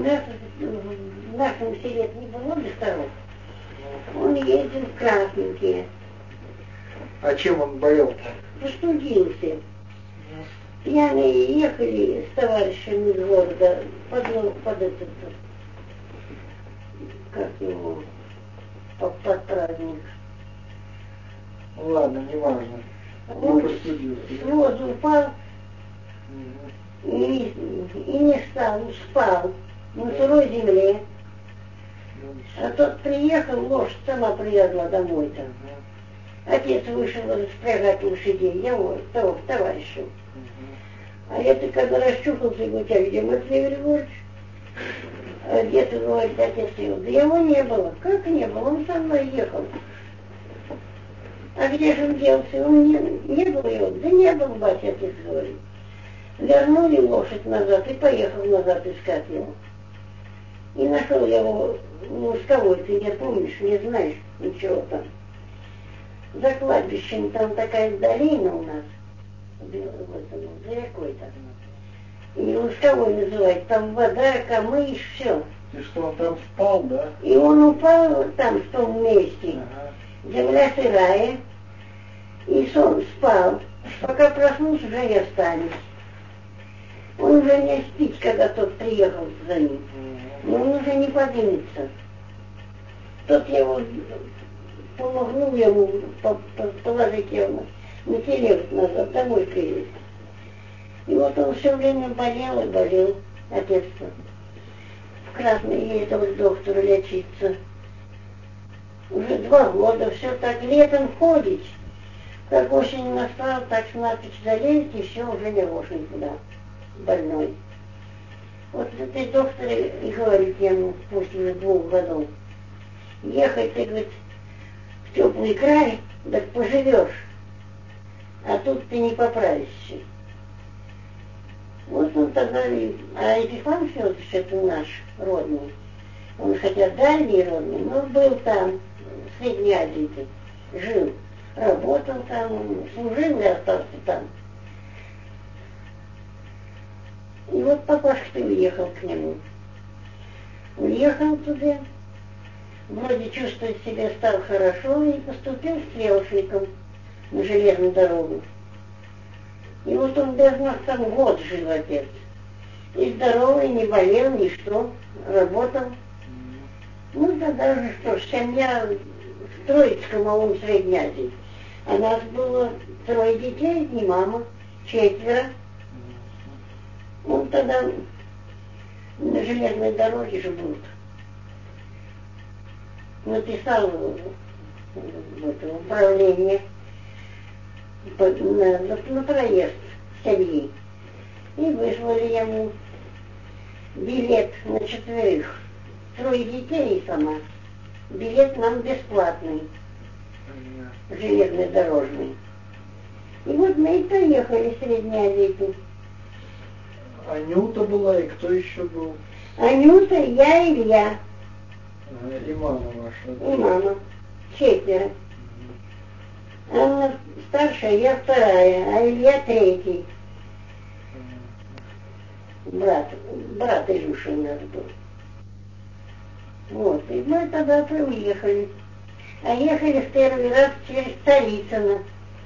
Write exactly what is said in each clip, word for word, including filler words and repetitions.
нас в нашем селе не было докторов. Он ездил в красненькие. А чем он болел-то? Простудился. Пьяные ехали с товарищами из города под, под этот, как его, под, под праздник. Ладно, не важно. Он с возу упал Угу. и, и не встал, спал на сырой земле. А тот приехал, лошадь сама привезла домой там. Отец вышел распрягать лошадей, я вот, того, товарищу. А это когда расчухался, говорит, а где Матвей Григорьевич? А где-то, говорит, отец его. Да его не было. Как не было? Он со мной ехал. А где же он делся? Он не, не был его? Да не был, батя, отец говорит. Вернули лошадь назад и поехал назад искать его. И нашел я его в Мусковой, ты не помнишь, не знаешь ничего там. За кладбищем там такая долина у нас, в этом, за рекой там. И Лусковой называют, там вода, камыш, все. И что, он там спал, да? И он упал там в том месте. Ага. Земля сырая, и сон спал. Пока проснулся, уже не останется. Он уже не спит, когда тот приехал за ним. Но он уже не поднимется. Тот его помогнул ему положить его на телегу назад, домой привез. И вот он все время болел и болел, отец. В Красный ездил к доктору лечиться. Уже два года, все так летом ходит. Как осень настал, так напрочь залезть, и все, уже не ложь никуда. Больной. Вот этот доктор и говорит ему после двух годов, ехать, ты, говорит, в теплый край, так поживешь, а тут ты не поправишься. Вот он тогда, а Епифан Федорович, это наш родный, он хотя дальний родный, но был там, в Средней Азии, жил, работал там, служил и остался там. И вот папашка-то уехал к нему. Уехал туда, вроде чувствовать себя стал хорошо, и поступил стрелочником на железную дорогу. И вот он без нас там год жил, отец. И здоровый, не болел, ни что, работал. Ну, тогда же что ж, семья в Троицком, а он в Средней Азии. А нас было трое детей, не мама, четверо. Он тогда на железной дороге же был. Написал в это управление на, на, на проезд семьи. И вызвали ему билет на четверых. Трое детей и сама. Билет нам бесплатный. Железнодорожный. И вот мы и поехали в Средней Азии. Анюта была, и кто еще был? Анюта, я и Илья. Ага, и мама ваша. И мама. Четверо. Анна старшая, я вторая, а Илья третий. Брат, брат Илюша у нас был. Вот, и мы тогда уехали. А ехали в первый раз через Царицыно.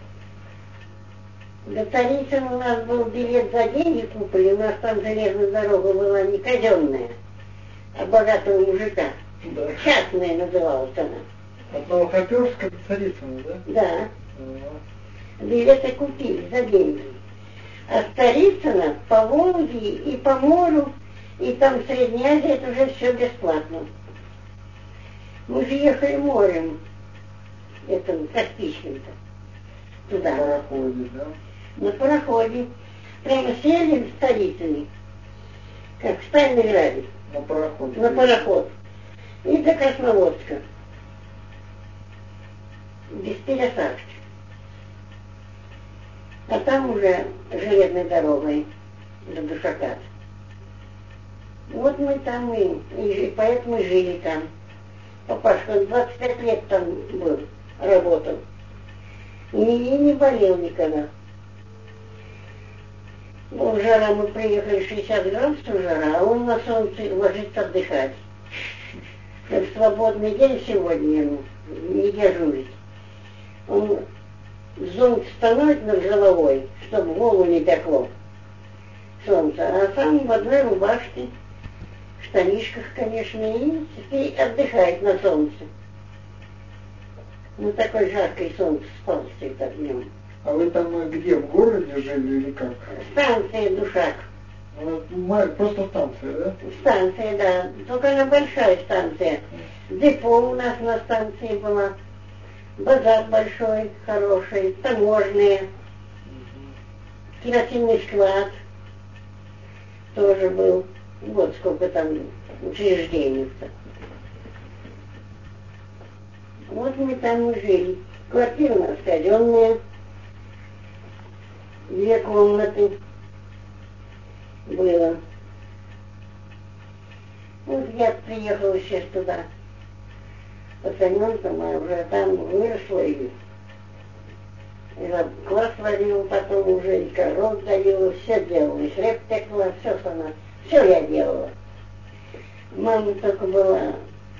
До Царицына у нас был билет за деньги купили, у нас там железная дорога была не казенная, а богатого мужика. Да. Частная называлась она. От Новохоперска до Царицына, да? Да. Ага. Билеты купили за деньги. А с Царицына по Волге и по морю, и там в Средней Азии это уже все бесплатно. Мы же ехали морем, этим Каспийским-то, туда. На пароходе, да? На пароходе. Прямо сели в Царицыне, как в Сталинграде, На пароходе. на пароход. И до Красноводска. Без пересадки. А там уже железной дорогой до Душака. Вот мы там и, и поэтому и жили там. Папашка двадцать пять лет там был, работал. И не болел никогда. Ну, жара, мы приехали, шестьдесят градусов жара, а он на солнце ложится отдыхать. Это свободный день сегодня, ему, не дежурить. Он зонт становит над головой, чтобы голову не пекло солнце, а сам в одной рубашке, в штанишках, конечно, и, и отдыхает на солнце. Ну, такой жаркое солнце спал всегда днем. А вы там э, где, в городе жили или как? Станция Душак. Ну, ма- Просто станция, да? Станция, да. Только она большая станция. Депо у нас на станции была. Базар большой, хороший, таможенные. Керосинный склад тоже был. Вот сколько там учреждений-то. Вот мы там и жили. Квартира у нас казенная. Две комнаты было. Вот я приехала сейчас туда. Пацаненком, а уже там выросла и, и класс варила, потом уже и коров доила, все делала, и хлеб пекла, все сама, все я делала. Мама только была,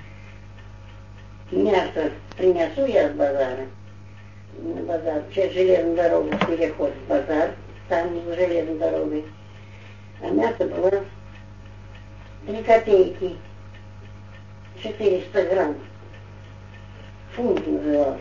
мясо принесу я с базара, на базар, через железную дорогу переход в базар, там с железной дорогой, а мясо было три копейки, четыреста грамм. Фунт назывался.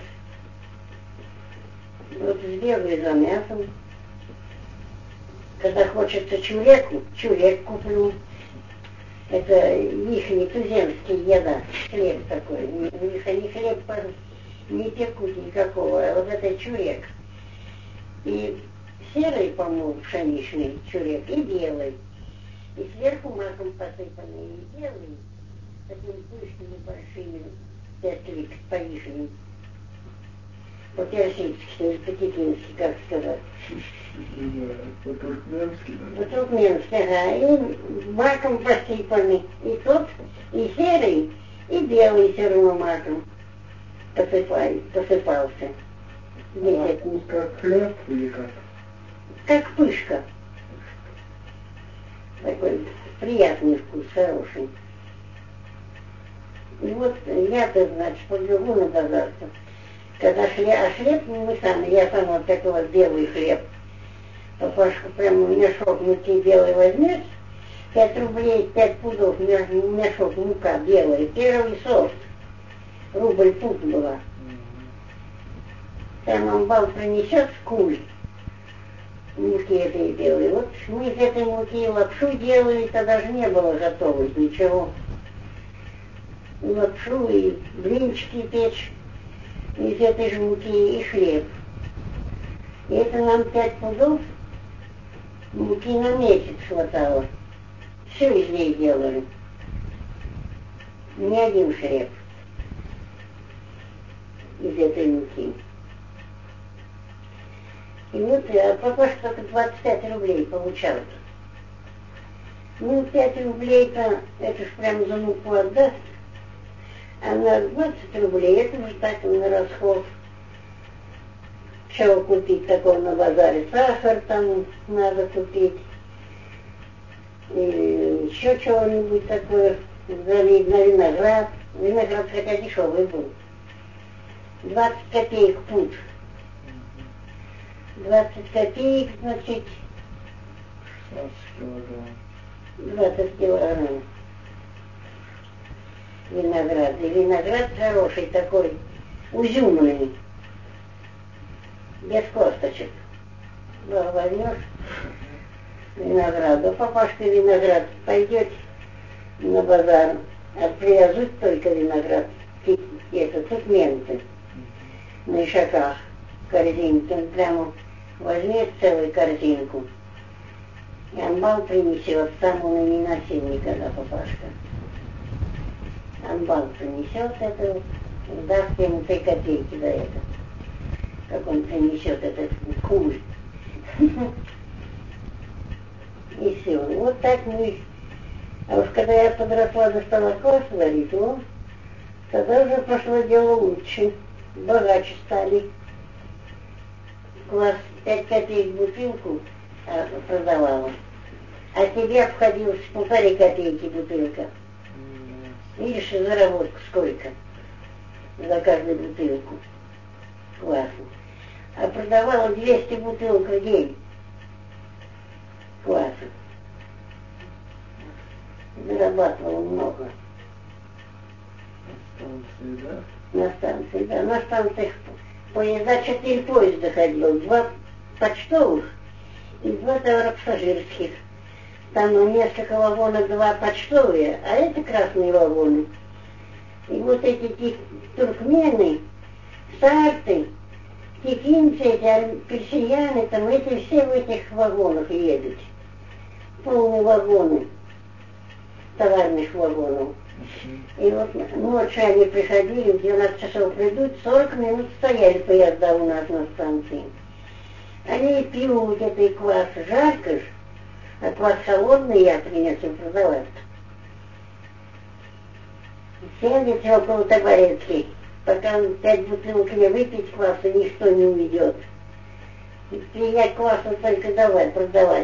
Вот сбегаю за мясом. Когда хочется чуреку, чурек куплю. Это ихний туземский еда, хлеб такой. У них они хлеб не пекут никакого, а вот это чурек. И серый, по-моему, пшеничный чурек, и белый. И сверху маком посыпанный, и белый, такими пышными большими. Петлик по-ихнему. По-персидски, или по-текински, как сказать. По-туркменски, да? По-туркменски, ага. И маком посыпаны. И тот, и серый, и белый все равно маком посыпай, посыпался. А вкус как хлеб или как? Как пышка. Такой приятный вкус, хороший. И вот я-то, значит, побегу на базар-то. Когда хлеб, а хлеб мы сами, я сама пекла белый хлеб. Папашка прямо мешок муки белый возьмет, пять рублей, пять пудов мешок мука белая, первый сорт. Рубль пуд была. Там амбал принесет куль муки этой белой. Вот мы из этой муки лапшу делали, тогда же не было готовой ничего. Лапшу и блинчики печь из этой же муки и хлеб. И это нам пять пудов муки на месяц хватало. Все из ней делали. Не один хлеб из этой муки. И вот, а папаша только двадцать пять рублей получал. Ну, пять рублей-то, это ж прям за муку отдаст. А на двадцать рублей, это уже так на расход. Чего купить такого на базаре? Сахар там надо купить. Или еще чего-нибудь такое. Залить на виноград. Виноград хотя дешевый был. двадцать копеек пуд. двадцать копеек, значит, шестнадцать килограмм. двадцать килограмм. Виноград. И виноград хороший такой, узюмленный, без косточек. Да, возьмешь виноград. Да папашка виноград пойдет на базар, а привезут только виноград, это тукменты на ишаках, корзинки. Он прямо возьмет целую корзинку. И амбал принесет, сам он и не носил никогда папашка. Амбал принесет это, даст ему три копейки за это, как он принесет этот куль. И все. Вот так мы. А уж когда я подросла, достала класс варить, ну, тогда уже пошло дело лучше, богаче стали. Класс пять копеек бутылку, а, продавала. А тебе обходилось полторы копейки бутылка. Видишь, заработку сколько за каждую бутылку кваса. А продавала двести бутылок в день кваса. Зарабатывала много. На станции, да? На станции, да. На станциях поезда, четыре поезда ходило. Два почтовых и два товаропассажирских. Там несколько вагонов, два почтовые, а это красные вагоны. И вот эти туркмены, сарты, текинцы, эти персияне, там эти все в этих вагонах едут. Полные вагоны, товарных вагонов. И вот ночью они приходили, в двенадцать часов придут, сорок минут стояли поезда у нас на станции. Они пьют этой квас, жарко ж, а квас холодный я принесу продавать. Сядете около табуретки, пока пять бутылок не выпить кваса, ничто не уйдет. Принять квасу только давай, продавать.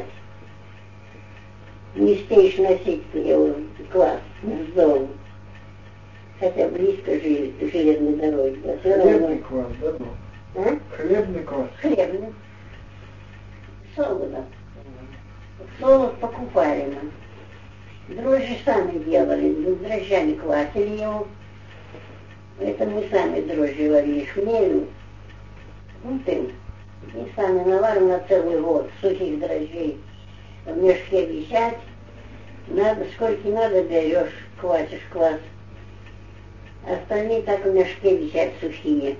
Не успеешь носить его квас с дому. Хотя близко жили, железной дороги. Да, хлебный квас, да, был? А? Хлебный квас. Хлебный. Солода. Солод покупали мы. Дрожжи сами делали, дрожжами квасили его. Это мы сами дрожжи варили, хмелью. Ну ты. И сами наварим на целый год сухих дрожжей. В мешке висят. Надо, сколько надо берешь, квасишь квас. Остальные так в мешке висят сухие.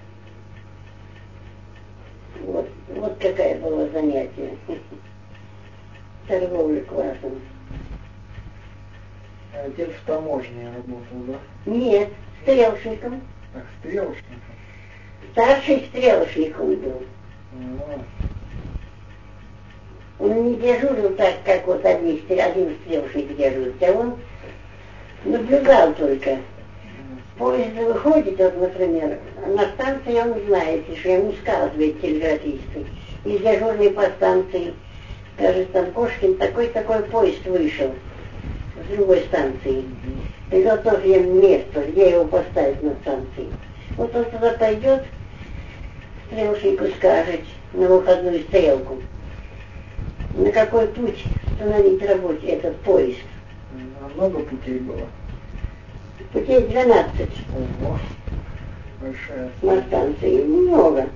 Вот, вот какое было занятие. Торговля квасом. А отец в таможне работал, да? Нет, стрелочником. Так, стрелочником? Старший стрелочник он был. А. Он не дежурил так, как вот один, один стрелочник дежурит, а он наблюдал только. Поезд выходит, вот, например, на станции он знает, что ему сказывает телеграфисты. Из дежурной по станции, скажет, там Кошкин, такой-такой поезд вышел с другой станции. И вот тоже ему место, где его поставить на станции. Вот он туда пойдет, стрелочнику скажет на выходную стрелку, на какой путь остановить работе этот поезд. А много путей было? Путей двенадцать. Ого, большая На станции, много.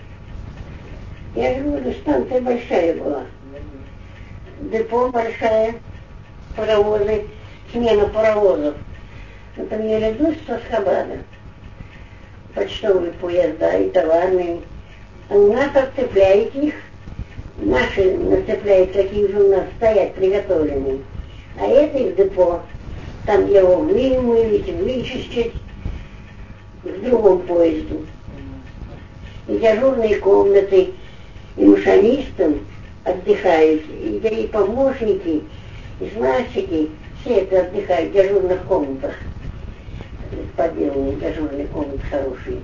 Я же говорю, станция большая была. Депо большая, паровозы, смена паровозов. Это мне ряду с Асхабада. Почтовые поезда и товарные. А у нас отцепляют их. Наши нацепляют, какие же у нас стоят приготовленные. А это их депо. Там его вымыть, вычистить в другом поезду. И дежурные комнаты, и машинистам отдыхают, и, да и помощники, и смазчики, все это отдыхают в дежурных комнатах. Поделанные дежурные комнаты хорошие.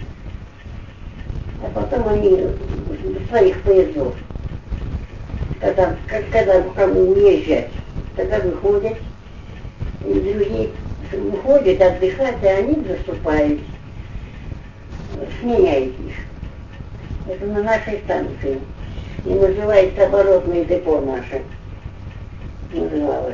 А потом они в своих поездов, когда, когда кому уезжать, тогда выходят, и другие выходят отдыхать, а они заступают, сменяют их. Это на нашей станции. И называется оборотное депо наше. Называлось.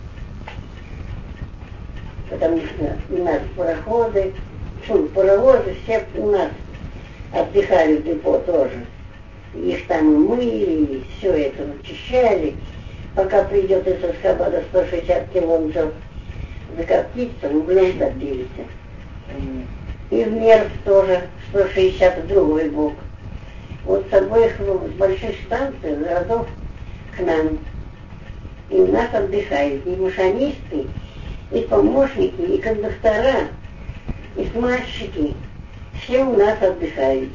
Потому что у нас пароходы, фу, паровозы, все у нас отдыхали в депо тоже. Их там мыли, и все это очищали. Пока придет из Асхабада сто шестьдесят километров закоптиться, углем топились. И в Мерв тоже сто шестьдесят другой бок. Вот с обоих больших станций, городов к нам. И у нас отдыхают и машинисты, и помощники, и кондуктора, и смазчики. Все у нас отдыхают.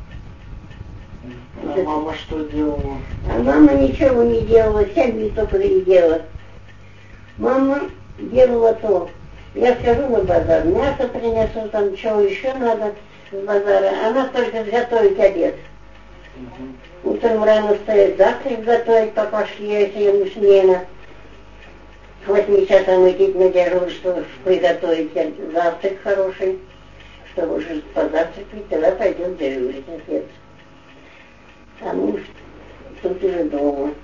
А это... мама что делала? А мама ничего не делала, семьи только и делала. Мама делала то. Я скажу на базар, мясо принесу, там чего еще надо с базара. Она только сготовить обед. Угу. Утром рано встает, завтрак готовить, папашке яйца ему смена. К восьми часам идти на дежурство, приготовить завтрак хороший, чтобы уже позавтракать, тогда пойдет дежурить отец. А муж тут уже дома.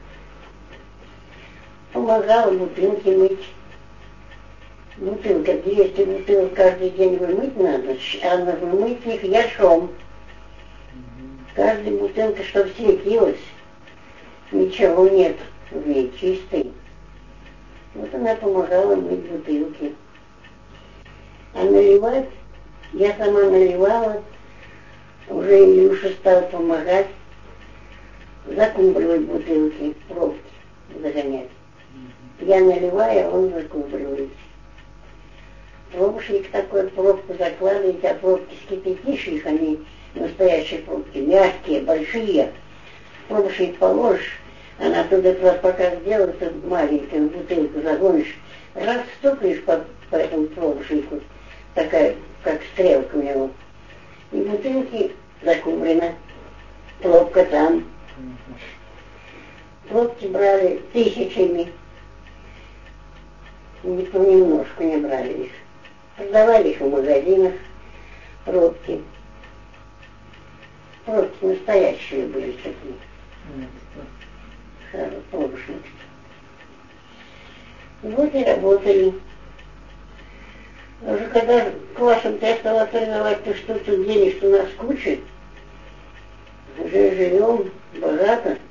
Помогала бутылки мыть. Бутылка, двести бутылок каждый день вымыть надо, а надо вымыть их яшом. Каждая бутылка, чтобы светилась, ничего нет в ней, чистый. Вот она помогала мыть бутылки. А наливать, я сама наливала, уже Илюша стал помогать закумбривать бутылки, пробки загонять. Я наливаю, а он закумбривает. Пробушник такой, пробку закладываете, а пробки скипятишь их, они настоящие пробки, мягкие, большие. Пробушник положишь, она туда пока сделается маленькую бутылку загонишь, раз стукаешь по, по этому пробушнику, такая, как стрелка у него. И бутылки закумбрены, пробка там. Пробки брали тысячами, никто немножко не брали их. Продавали их в магазинах, пробки. Пробки настоящие были такие. Хороший пробушник. Вот и работали. Уже когда классом ты стала тренировать, то что тут денег у нас куча, уже живем богато.